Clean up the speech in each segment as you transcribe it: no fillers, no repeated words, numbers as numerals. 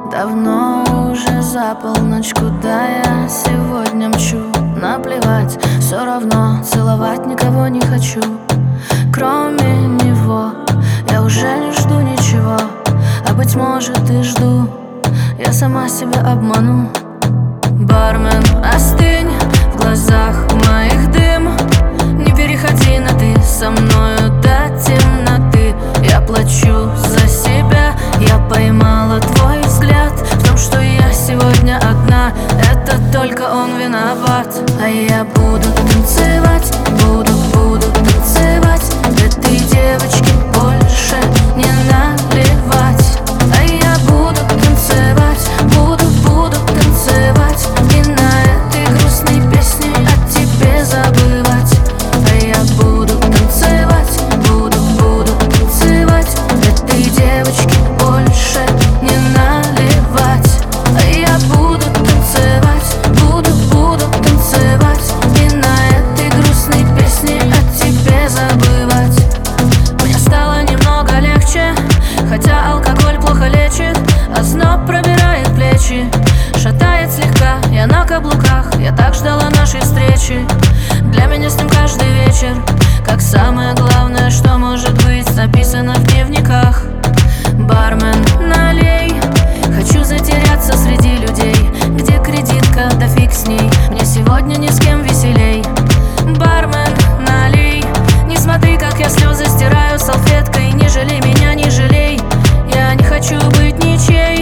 Давно уже за полночь, куда я сегодня мчу? Наплевать, все равно целовать никого не хочу. Кроме него я уже не жду ничего, а быть может и жду, я сама себя обману. Бармен, остынь, в глазах моих дым. Не переходи на ты со мною до темноты. Я плачу за себя, я поймала твой взгляд в том, что я сегодня одна. Это только он виноват. А я буду танцевать, буду танцевать. Этой девочке больше не наливать. А я буду танцевать, буду танцевать. И на этой грустной песне о тебе забывать. А я буду танцевать, буду танцевать. Этой девочке больше не наливать. А я буду танцевать, буду танцевать. И на этой грустной песне о тебе забывать. Мне стало немного легче, хотя алкоголь плохо лечит. Озноб пробирает плечи, шатает слегка, я на каблуках. Я так ждала нашей встречи. Для меня с ним каждый вечер как самое главное, что может быть написано в дневниках. Бармен, налей, хочу затеряться среди людей, где кредитка, да фиг с ней. Мне сегодня ни с кем веселей. Бармен, налей, не смотри, как я слезы стираю салфеткой. Не жалей меня, не жалей, я не хочу быть ничей.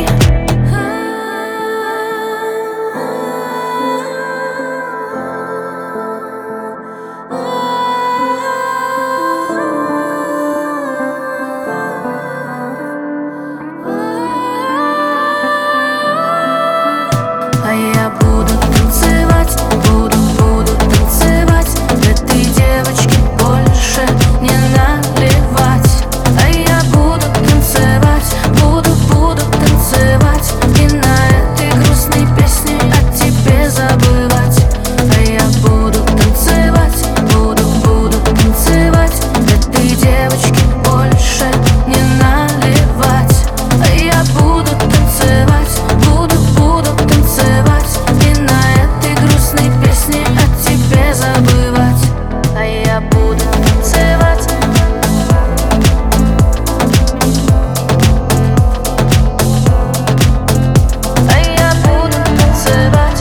А я буду танцевать, буду танцевать. Этой девочке больше не наливать. А я буду танцевать, буду танцевать. И на этой грустной песне о тебе забывать. А я буду танцевать, буду танцевать. Этой девочке больше не наливать. А я буду танцевать, буду танцевать. И на этой грустной песне о тебе забывать. А я буду танцевать. А я буду танцевать.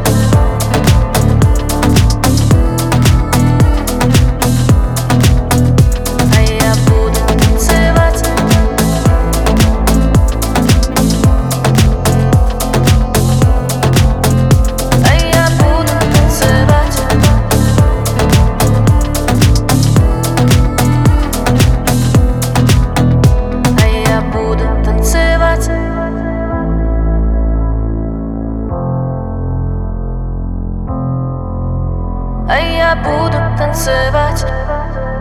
А я буду танцевать. А я буду танцевать. А я буду танцевать. А я буду танцевать.